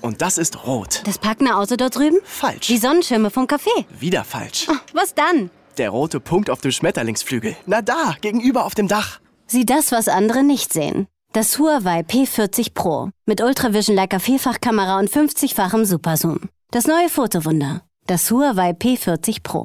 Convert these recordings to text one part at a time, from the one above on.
Und das ist rot. Das packende Auto dort drüben? Falsch. Die Sonnenschirme vom Café? Wieder falsch. Oh, was dann? Der rote Punkt auf dem Schmetterlingsflügel. Na da, gegenüber auf dem Dach. Sieh das, was andere nicht sehen. Das Huawei P40 Pro mit Ultravision Leica Vielfachkamera und 50-fachem Superzoom. Das neue Fotowunder. Das Huawei P40 Pro.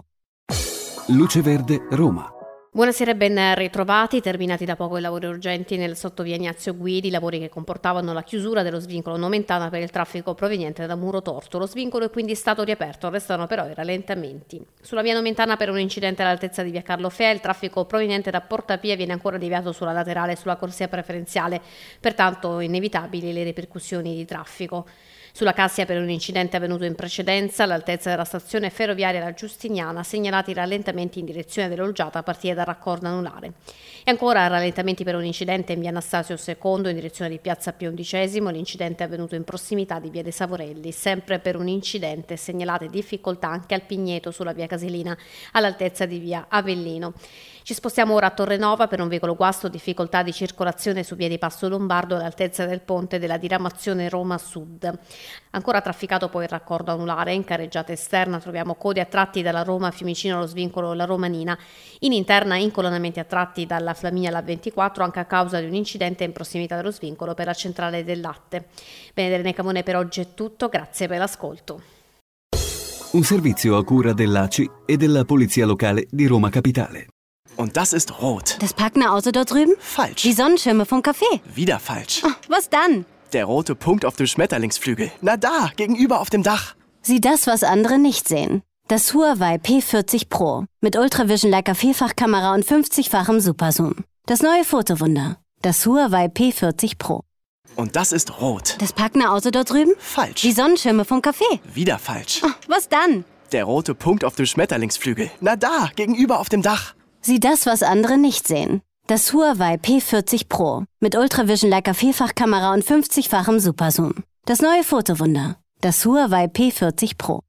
Luce Verde, Roma. Buonasera e ben ritrovati. Terminati da poco i lavori urgenti nel sottovia Ignazio Guidi, lavori che comportavano la chiusura dello svincolo Nomentana per il traffico proveniente da Muro Torto. Lo svincolo è quindi stato riaperto, restano però i rallentamenti. Sulla via Nomentana per un incidente all'altezza di via Carlo Fea, il traffico proveniente da Porta Pia viene ancora deviato sulla laterale e sulla corsia preferenziale, pertanto inevitabili le ripercussioni di traffico. Sulla Cassia per un incidente avvenuto in precedenza all'altezza della stazione ferroviaria La Giustiniana, segnalati rallentamenti in direzione dell'Olgiata a partire dal raccordo anulare. E ancora rallentamenti per un incidente in via Anastasio II in direzione di piazza Pio XI, l'incidente è avvenuto in prossimità di via dei Savorelli. Sempre per un incidente segnalate difficoltà anche al Pigneto sulla via Casilina all'altezza di via Avellino. Ci spostiamo ora a Torrenova per un veicolo guasto, difficoltà di circolazione su via di Passo Lombardo all'altezza del ponte della diramazione Roma Sud. Ancora trafficato poi il raccordo anulare, in carreggiata esterna troviamo code a tratti dalla Roma a Fiumicino allo svincolo La Romanina, in interna incolonnamenti a tratti dalla Flaminia alla 24 anche a causa di un incidente in prossimità dello svincolo per la centrale del latte. Bene, Irene Camone, per oggi è tutto, grazie per l'ascolto. Un servizio a cura dell'ACI e della Polizia Locale di Roma Capitale. Und das ist rot. Das packende Auto dort drüben? Falsch. Die Sonnenschirme vom Café? Wieder falsch. Oh, was dann? Der rote Punkt auf dem Schmetterlingsflügel. Na da, gegenüber auf dem Dach. Sieh das, was andere nicht sehen. Das Huawei P40 Pro mit Ultravision Leica Vielfachkamera und 50-fachem Superzoom. Das neue Fotowunder. Das Huawei P40 Pro. Und das ist rot. Das packende Auto dort drüben? Falsch. Die Sonnenschirme vom Café? Wieder falsch. Oh, was dann? Der rote Punkt auf dem Schmetterlingsflügel. Na da, gegenüber auf dem Dach. Sieh das, was andere nicht sehen. Das Huawei P40 Pro mit Ultravision Leica Vielfachkamera und 50-fachem Superzoom. Das neue Fotowunder. Das Huawei P40 Pro.